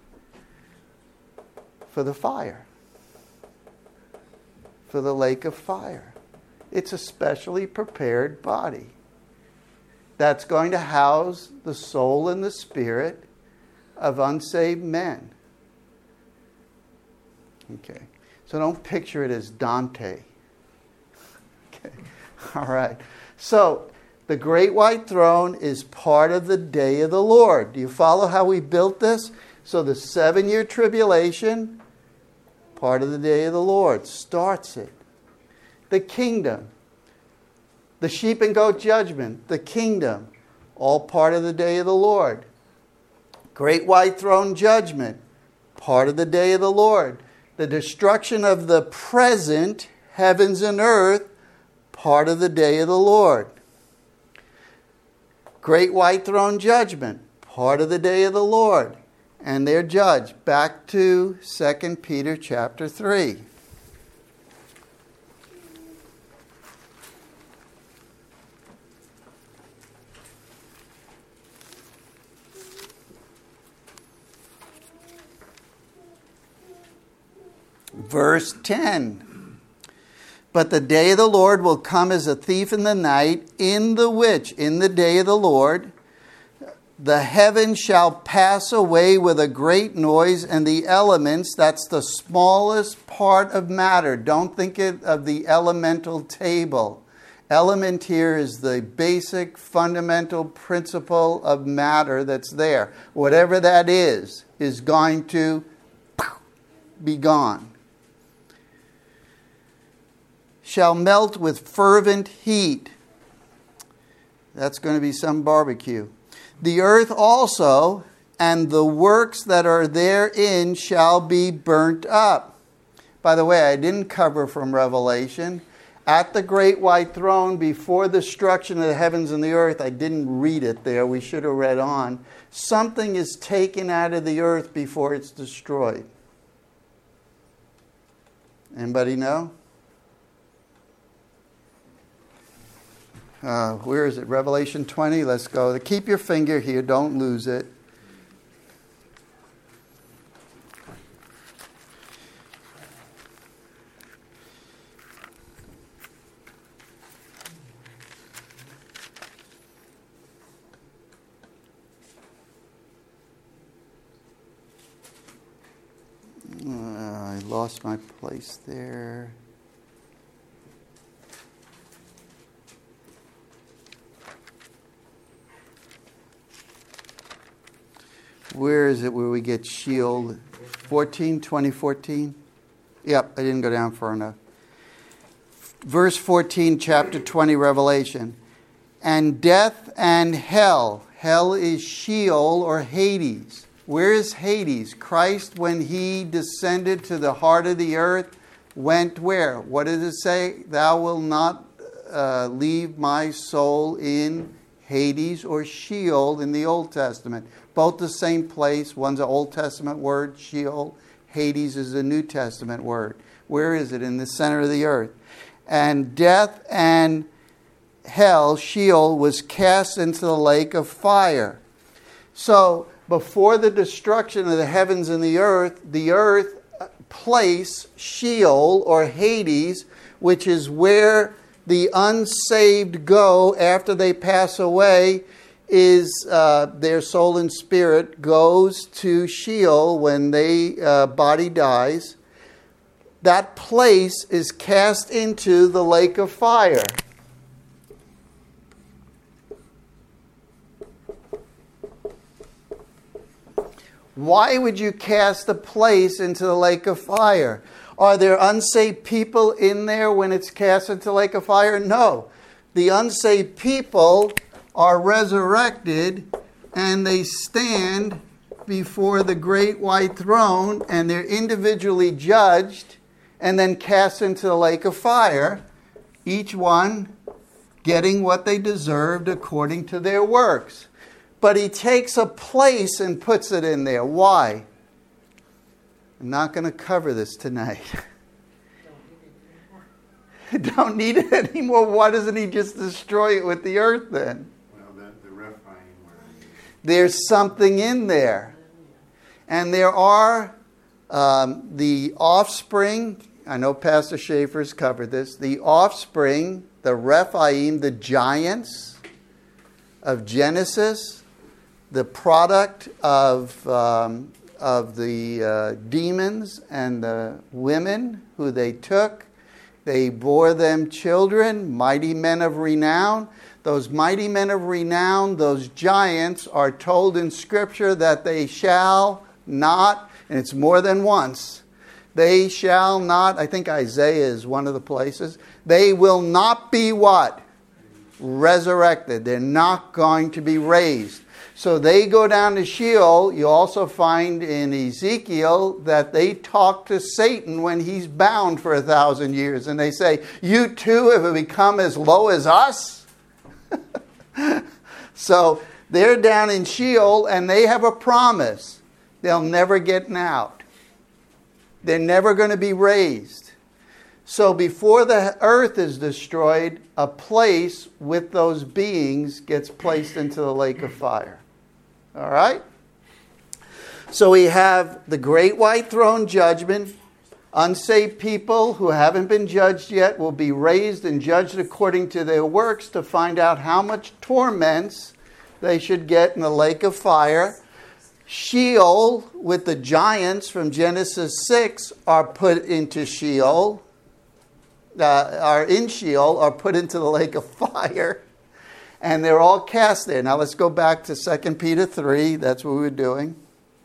For the fire. For the lake of fire. It's a specially prepared body that's going to house the soul and the spirit of unsaved men. Okay. So don't picture it as Dante. Okay. All right. So the great white throne is part of the day of the Lord. Do you follow how we built this? So the 7-year tribulation, part of the day of the Lord, starts it. The kingdom, the sheep and goat judgment, the kingdom, all part of the day of the Lord. Great white throne judgment, part of the day of the Lord. The destruction of the present heavens and earth, part of the day of the Lord. Great white throne judgment, part of the day of the Lord. And they're judged. Back to 2 Peter chapter 3. Verse 10. But the day of the Lord will come as a thief in the night, in the which, in the day of the Lord, the heavens shall pass away with a great noise, and the elements, that's the smallest part of matter. Don't think of the elemental table. Element here is the basic fundamental principle of matter that's there. Whatever that is going to be gone. Shall melt with fervent heat. That's going to be some barbecue. The earth also and the works that are therein shall be burnt up. By the way, I didn't cover from Revelation. At the great white throne, before the destruction of the heavens and the earth, I didn't read it there. We should have read on. Something is taken out of the earth before it's destroyed. Anybody know? Where is it? Revelation 20. Let's go. Keep your finger here. Don't lose it. I lost my place there. Where is it where we get shield? 2014? Yep, I didn't go down far enough. Verse 14, chapter 20, Revelation. And death and hell. Hell is Sheol or Hades. Where is Hades? Christ, when he descended to the heart of the earth, went where? What does it say? Thou wilt not leave my soul in Hades or Sheol in the Old Testament. Both the same place. One's an Old Testament word, Sheol. Hades is a New Testament word. Where is it? In the center of the earth. And death and hell, Sheol, was cast into the lake of fire. So, before the destruction of the heavens and the earth place, Sheol or Hades, which is where the unsaved go after they pass away, is their soul and spirit goes to Sheol when their body dies. That place is cast into the lake of fire. Why would you cast a place into the lake of fire? Are there unsaved people in there when it's cast into the lake of fire? No. The unsaved people are resurrected and they stand before the great white throne and they're individually judged and then cast into the lake of fire, each one getting what they deserved according to their works. But he takes a place and puts it in there. Why? I'm not going to cover this tonight. Don't need it anymore. Why doesn't he just destroy it with the earth then? Well, the Rephaim were... There's something in there. And there are the offspring. I know Pastor Schaefer's covered this. The offspring, the Rephaim, the giants of Genesis, the product of demons and the women who they took. They bore them children, mighty men of renown. Those mighty men of renown, those giants, are told in Scripture that they shall not, and it's more than once, they shall not, I think Isaiah is one of the places, they will not be what? Resurrected. They're not going to be raised. So they go down to Sheol. You also find in Ezekiel that they talk to Satan when he's bound for 1,000 years. And they say, you too have become as low as us? So they're down in Sheol and they have a promise. They'll never get out. They're never going to be raised. So before the earth is destroyed, a place with those beings gets placed into the lake of fire. All right? So we have the great white throne judgment. Unsaved people who haven't been judged yet will be raised and judged according to their works to find out how much torments they should get in the lake of fire. Sheol, with the giants from Genesis 6, are put into Sheol. Are in Sheol, are put into the lake of fire, and they're all cast there. Now let's go back to 2 Peter 3. That's what we were doing.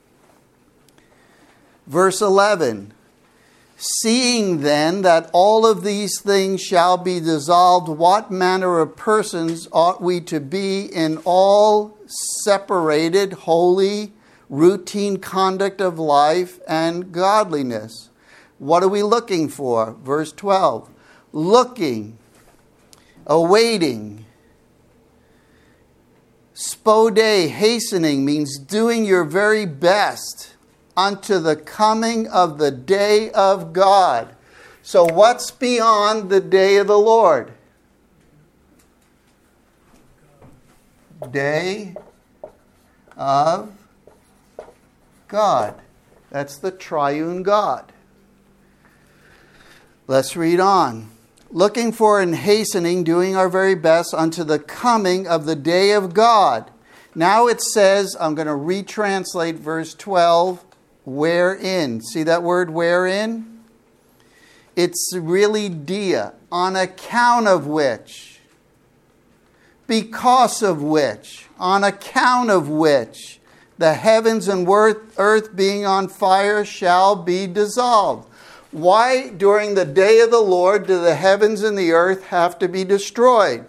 Verse 11. Seeing then that all of these things shall be dissolved, what manner of persons ought we to be in all separated, holy, routine conduct of life and godliness? What are we looking for? Verse 12. Looking, awaiting. Spode, hastening, means doing your very best unto the coming of the day of God. So what's beyond the day of the Lord? Day of God. That's the triune God. Let's read on. Looking for and hastening, doing our very best unto the coming of the day of God. Now it says, I'm going to retranslate verse 12, wherein. See that word wherein? It's really dia, on account of which, because of which, on account of which, the heavens and earth being on fire shall be dissolved. Why, during the day of the Lord, do the heavens and the earth have to be destroyed?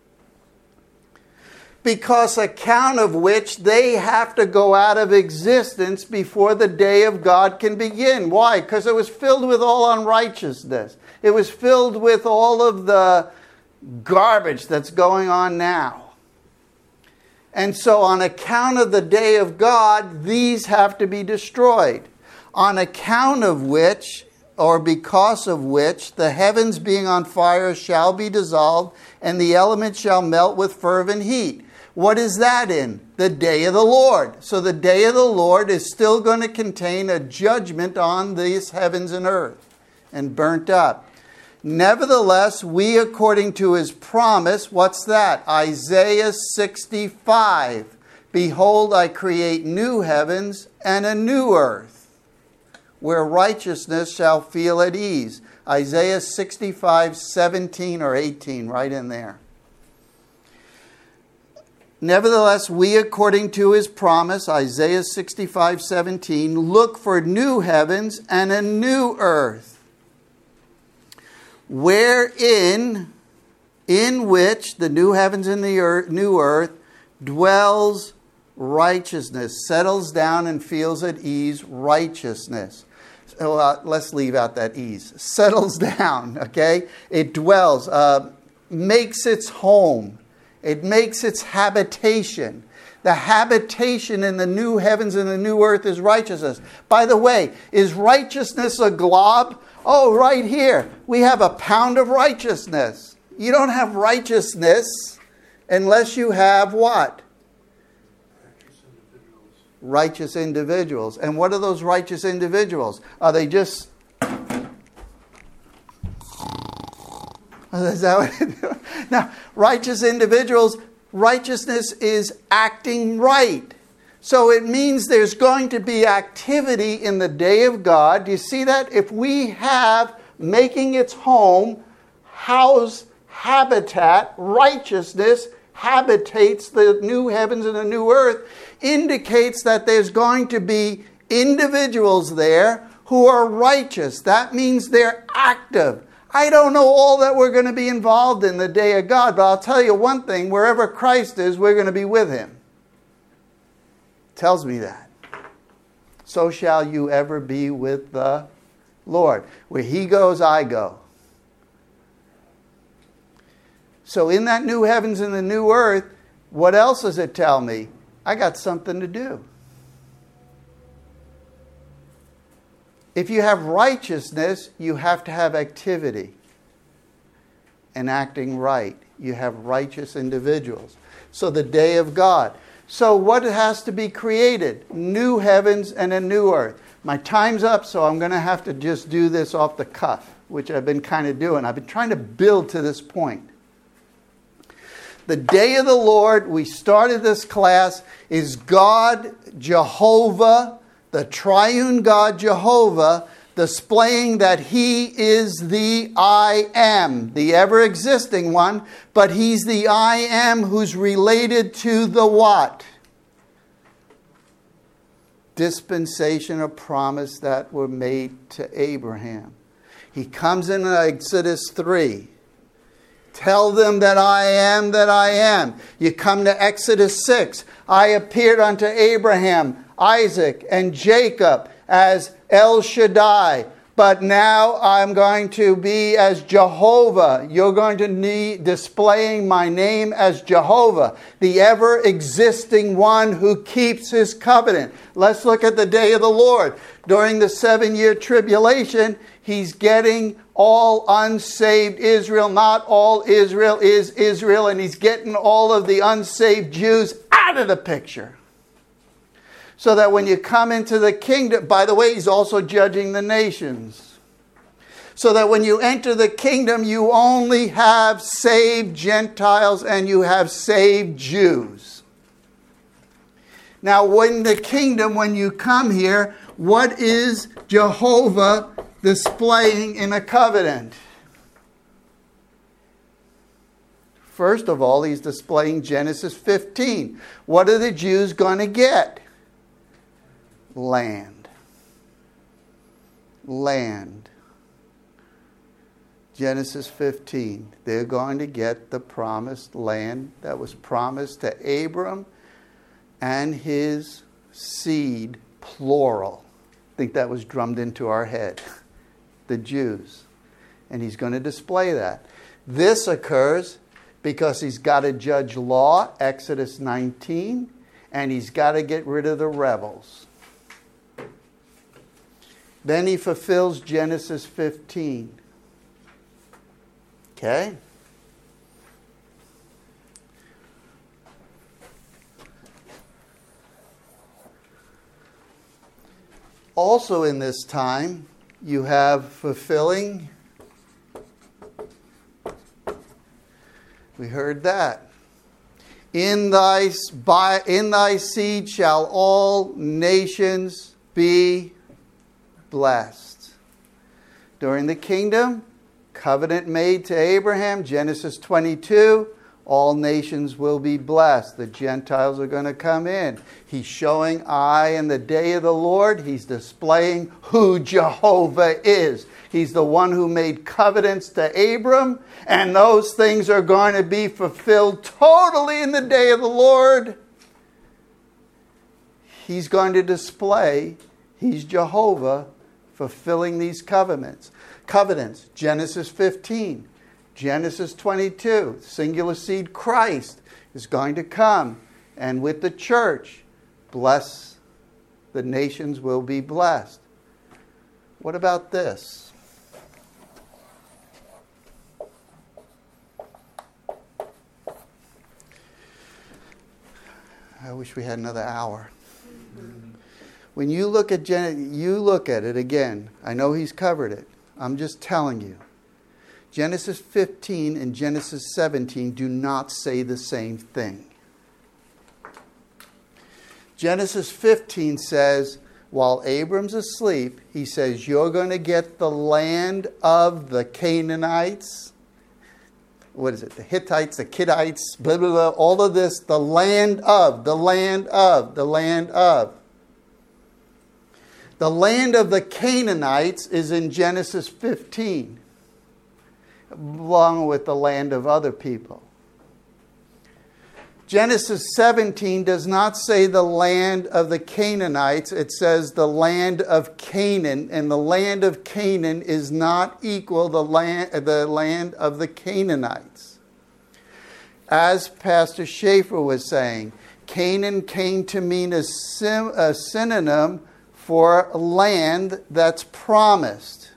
Because account of which they have to go out of existence before the day of God can begin. Why? Because it was filled with all unrighteousness. It was filled with all of the garbage that's going on now. And so on account of the day of God, these have to be destroyed. On account of which, or because of which, the heavens being on fire shall be dissolved, and the elements shall melt with fervent heat. What is that in? The day of the Lord. So the day of the Lord is still going to contain a judgment on these heavens and earth, and burnt up. Nevertheless, we, according to his promise, what's that? Isaiah 65. Behold, I create new heavens and a new earth, where righteousness shall feel at ease. Isaiah 65, 17 or 18, right in there. Nevertheless, we, according to his promise, Isaiah 65, 17, look for new heavens and a new earth, wherein, in which the new heavens and the new earth dwells righteousness, settles down and feels at ease, righteousness. So let's leave out that ease. Settles down, okay? It dwells, makes its home. It makes its habitation. The habitation in the new heavens and the new earth is righteousness. By the way, is righteousness a glob? Oh, right here. We have a pound of righteousness. You don't have righteousness unless you have what? Righteous individuals. And what are those righteous individuals? Are they just... Is that what they do? Now, righteous individuals, righteousness is acting right. So it means there's going to be activity in the day of God. Do you see that? If we have making its home, house, habitat, righteousness, habitates the new heavens and the new earth, indicates that there's going to be individuals there who are righteous. That means they're active. I don't know all that we're going to be involved in the day of God, but I'll tell you one thing, wherever Christ is, we're going to be with him. Tells me that. So shall you ever be with the Lord. Where he goes, I go. So in that new heavens and the new earth, what else does it tell me? I got something to do. If you have righteousness, you have to have activity and acting right. You have righteous individuals. So the day of God. So what has to be created? New heavens and a new earth. My time's up, so I'm going to have to just do this off the cuff, which I've been kind of doing. I've been trying to build to this point. The day of the Lord, we started this class, is God, Jehovah, the triune God, Jehovah, displaying that he is the I am, the ever-existing one, but he's the I am who's related to the what? Dispensation of promise that were made to Abraham. He comes in Exodus 3. Tell them that I am that I am. You come to Exodus 6. I appeared unto Abraham, Isaac, and Jacob as El Shaddai. But now I'm going to be as Jehovah. You're going to need displaying my name as Jehovah, the ever-existing one who keeps his covenant. Let's look at the day of the Lord. During the 7-year tribulation, he's getting all unsaved Israel. Not all Israel is Israel. And he's getting all of the unsaved Jews out of the picture. So that when you come into the kingdom, by the way, he's also judging the nations. So that when you enter the kingdom, you only have saved Gentiles and you have saved Jews. Now, when the kingdom, when you come here, what is Jehovah displaying in a covenant? First of all, he's displaying Genesis 15. What are the Jews going to get? Land. Land. Genesis 15. They're going to get the promised land that was promised to Abram and his seed, plural. I think that was drummed into our head. The Jews. And he's going to display that. This occurs because he's got to judge law, Exodus 19, and he's got to get rid of the rebels. Then he fulfills Genesis 15. Okay? Also in this time, you have fulfilling. We heard that. In thy seed shall all nations be blessed. During the kingdom, covenant made to Abraham, Genesis 22, all nations will be blessed. The Gentiles are going to come in. He's showing in the day of the Lord, he's displaying who Jehovah is. He's the one who made covenants to Abram, and those things are going to be fulfilled totally in the day of the Lord. He's going to display, he's Jehovah, fulfilling these covenants. Genesis 15, Genesis 22, singular seed Christ is going to come, and with the church, bless, the nations will be blessed. What about this? I wish we had another hour. When you look at you look at it again. I know he's covered it. I'm just telling you. Genesis 15 and Genesis 17 do not say the same thing. Genesis 15 says, while Abram's asleep, he says, you're going to get the land of the Canaanites. What is it? The Hittites, the Kiddites, blah, blah, blah. All of this, the land of, the land of, the land of. The land of the Canaanites is in Genesis 15, along with the land of other people. Genesis 17 does not say the land of the Canaanites. It says the land of Canaan. And the land of Canaan is not equal the land of the Canaanites. As Pastor Schaefer was saying, Canaan came to mean a synonym for land that's promised.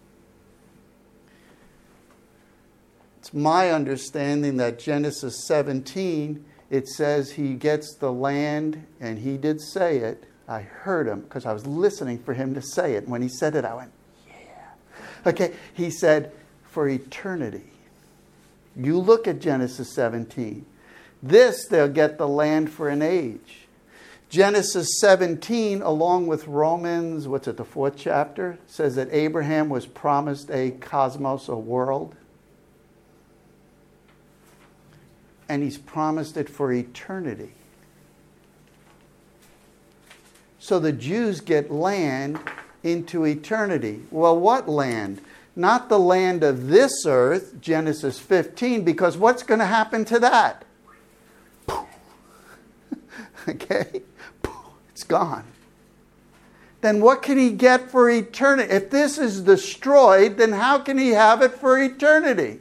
It's my understanding that Genesis 17, it says he gets the land, and he did say it. I heard him because I was listening for him to say it. When he said it, I went, yeah. Okay, he said, for eternity. You look at Genesis 17. This, they'll get the land for an age. Genesis 17, along with Romans, the 4th chapter, says that Abraham was promised a cosmos, a world. And he's promised it for eternity. So the Jews get land into eternity. Well, what land? Not the land of this earth, Genesis 15, because what's going to happen to that? Okay? It's gone. Then what can he get for eternity? If this is destroyed, then how can he have it for eternity?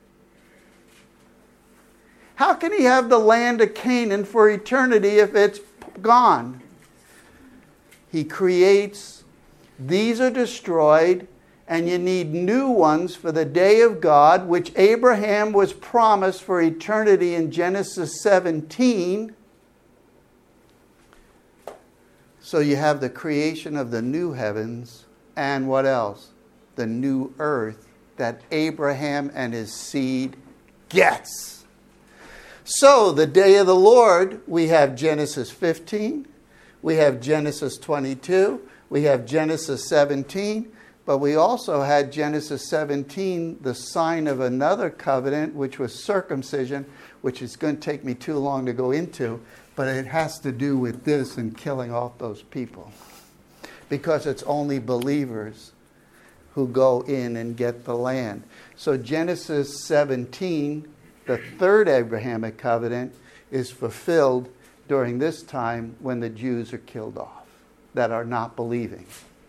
How can he have the land of Canaan for eternity if it's gone? He creates, these are destroyed, and you need new ones for the day of God, which Abraham was promised for eternity in Genesis 17. So you have the creation of the new heavens, and what else? The new earth that Abraham and his seed gets. So, the day of the Lord, we have Genesis 15, we have Genesis 22, we have Genesis 17, but we also had Genesis 17, the sign of another covenant, which was circumcision, which is going to take me too long to go into, but it has to do with this and killing off those people. Because it's only believers who go in and get the land. So, Genesis 17, the third Abrahamic covenant, is fulfilled during this time when the Jews are killed off that are not believing.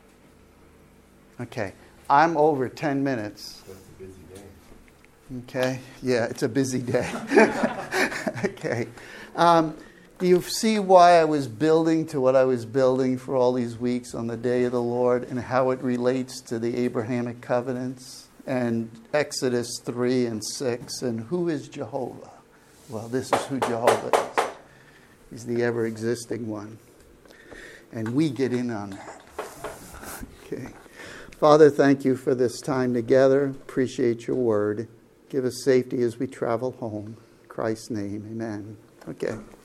Okay, I'm over 10 minutes. So it's a busy day. Okay, yeah, it's a busy day. Okay. Do you see why I was building to what I was building for all these weeks on the day of the Lord and how it relates to the Abrahamic covenants? And Exodus 3 and 6, and who is Jehovah? Well, this is who Jehovah is. He's the ever-existing one. And we get in on that. Okay. Father, thank you for this time together. Appreciate your word. Give us safety as we travel home. In Christ's name, amen. Okay.